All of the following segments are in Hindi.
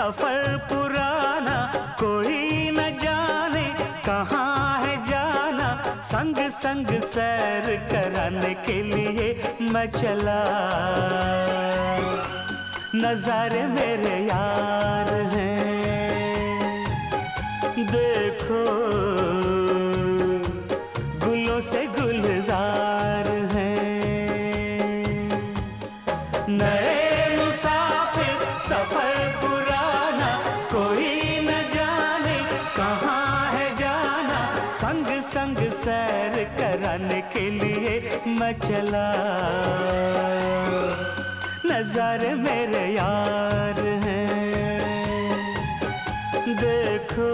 सफर पुराना कोई न जाने कहाँ है जाना, संग संग सैर कराने के लिए मैं चला। नजारे मेरे यार हैं, देखो गुलों से गुलजार हैं। नए मुसाफिर सफर पुराना कोई न जाने कहाँ है जाना, संग संग सैर कराने के लिए मैं चला। नजारे मेरे यार हैं, देखो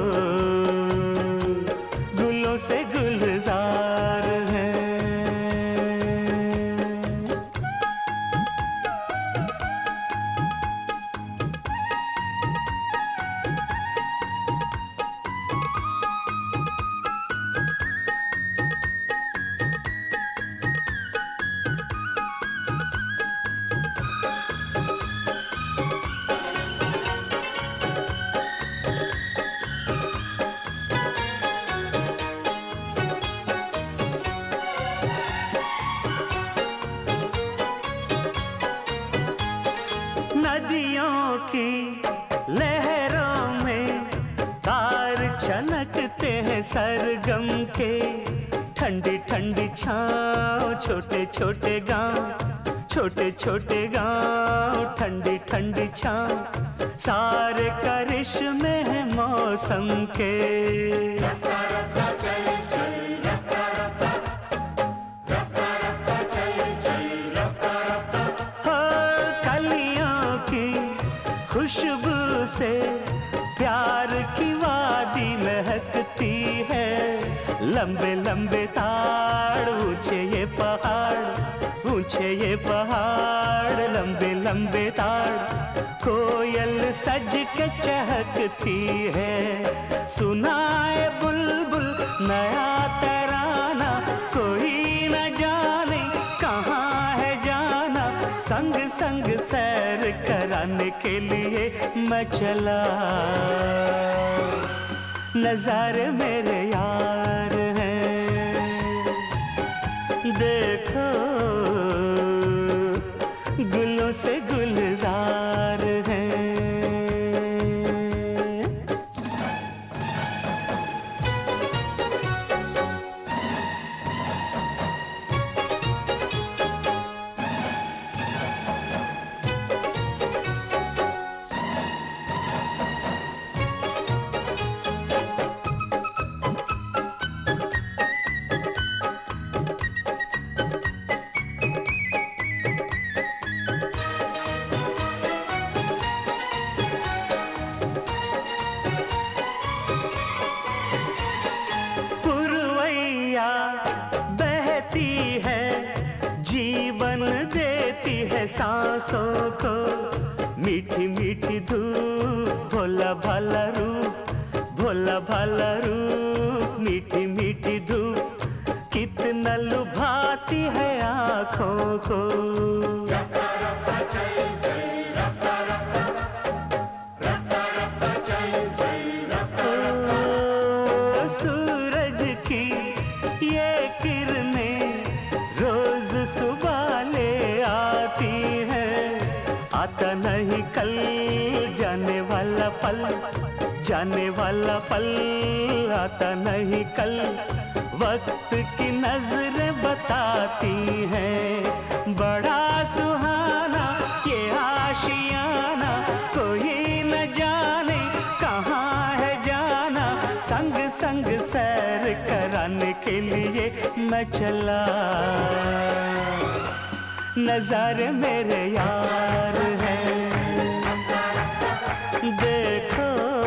गुलों से गुलजार हैं। नदियों की लहरों में तार छनकते हैं सरगम के, ठंडी ठंडी छाँव छोटे छोटे गांव, छोटे छोटे गांव ठंडी ठंडी छाँव, सारे करिश्मे हैं मौसम के। खुशबू से प्यार की वादी महकती है, लंबे लंबे ताड़ ऊंचे ये पहाड़, ऊंचे ये पहाड़ लंबे लंबे ताड़, कोयल सज के चहकती है, सुनाए बुलबुल नया तराना, कोई न जाने कहाँ है जाना, संग संग सैर कराने के लिए मैं चला। नजारे मेरे यार हैं, देखो गुलों से गुलजार हैं। बहती है जीवन देती है सांसों को, मीठी मीठी धूप भोला भाला रूप, भोला भाला रूप, मीठी मीठी धूप कितना लुभाती है आँखों को। आता नहीं कल जाने वाला पल, जाने वाला पल आता नहीं कल, वक्त की नजरें बताती हैं, बड़ा सुहाना ये आशियाना, कोई न जाने कहाँ है जाना, संग संग सैर कराने के लिए मैं चला। नजारे मेरे यार हैं, देखो